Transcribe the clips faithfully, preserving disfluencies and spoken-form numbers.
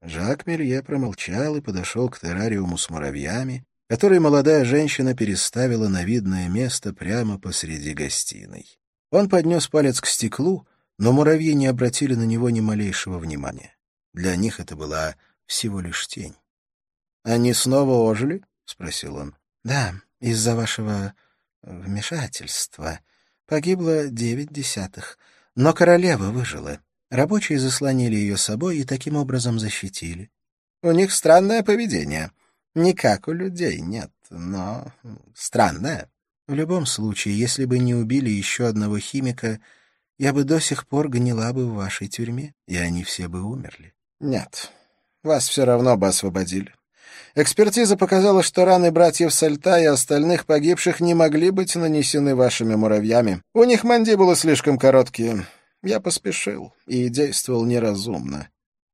Жак Мелье промолчал и подошел к террариуму с муравьями, который молодая женщина переставила на видное место прямо посреди гостиной. Он поднес палец к стеклу, но муравьи не обратили на него ни малейшего внимания. Для них это была всего лишь тень. — Они снова ожили? — спросил он. — Да, из-за вашего вмешательства. Погибло девять десятых, но королева выжила. Рабочие заслонили ее собой и таким образом защитили. У них странное поведение. Не как у людей, нет, но странное. В любом случае, если бы не убили еще одного химика, я бы до сих пор гнила бы в вашей тюрьме, и они все бы умерли. Нет, вас все равно бы освободили. Экспертиза показала, что раны братьев Сальта и остальных погибших не могли быть нанесены вашими муравьями. У них мандибулы слишком короткие. Я поспешил и действовал неразумно.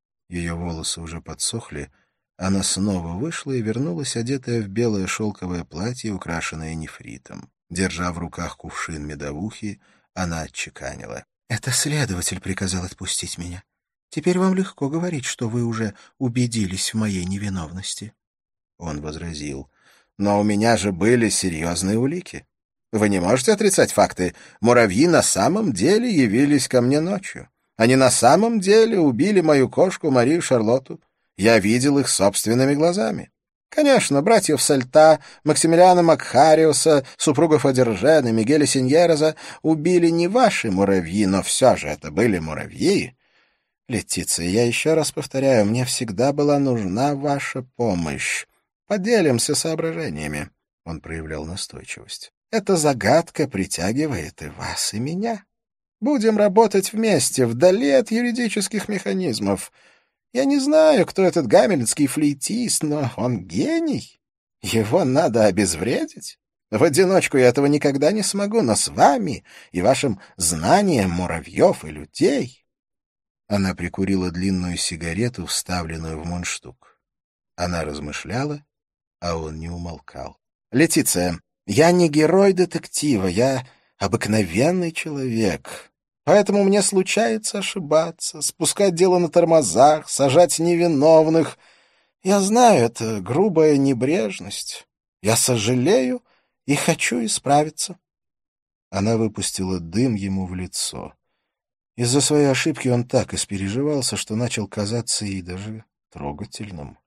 Ее волосы уже подсохли. Она снова вышла и вернулась, одетая в белое шелковое платье, украшенное нефритом. Держа в руках кувшин медовухи, она отчеканила. — Это следователь приказал отпустить меня. Теперь вам легко говорить, что вы уже убедились в моей невиновности. Он возразил. — Но у меня же были серьезные улики. Вы не можете отрицать факты. Муравьи на самом деле явились ко мне ночью. Они на самом деле убили мою кошку Марию Шарлотту. Я видел их собственными глазами. Конечно, братьев Сальта, Максимилиана Макхариуса, супругов Адержена, Мигеля Синьереза убили не ваши муравьи, но все же это были муравьи. Летиция, я еще раз повторяю, мне всегда была нужна ваша помощь. Поделимся соображениями. Он проявлял настойчивость. Эта загадка притягивает и вас, и меня. Будем работать вместе, вдали от юридических механизмов. Я не знаю, кто этот гамельнский флейтист, но он гений. Его надо обезвредить. В одиночку я этого никогда не смогу, но с вами и вашим знанием муравьев и людей. Она прикурила длинную сигарету, вставленную в мундштук. Она размышляла, а он не умолкал. — Летиция, я не герой детектива, я обыкновенный человек. Поэтому мне случается ошибаться, спускать дело на тормозах, сажать невиновных. Я знаю, это грубая небрежность. Я сожалею и хочу исправиться. Она выпустила дым ему в лицо. Из-за своей ошибки он так испереживался, что начал казаться ей даже трогательным.